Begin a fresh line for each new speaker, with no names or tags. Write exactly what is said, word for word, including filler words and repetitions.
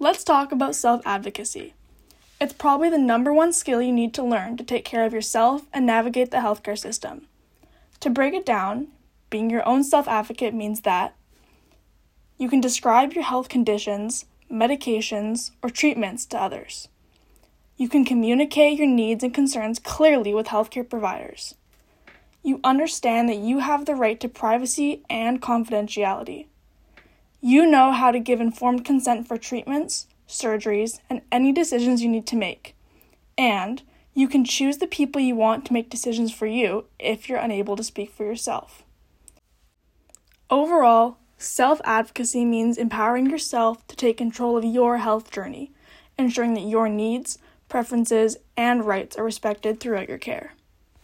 Let's talk about self-advocacy. It's probably the number one skill you need to learn to take care of yourself and navigate the healthcare system. To break it down, being your own self-advocate means that you can describe your health conditions, medications, or treatments to others. You can communicate your needs and concerns clearly with healthcare providers. You understand that you have the right to privacy and confidentiality. You know how to give informed consent for treatments, surgeries, and any decisions you need to make. And you can choose the people you want to make decisions for you if you're unable to speak for yourself. Overall, self-advocacy means empowering yourself to take control of your health journey, ensuring that your needs, preferences, and rights are respected throughout your care.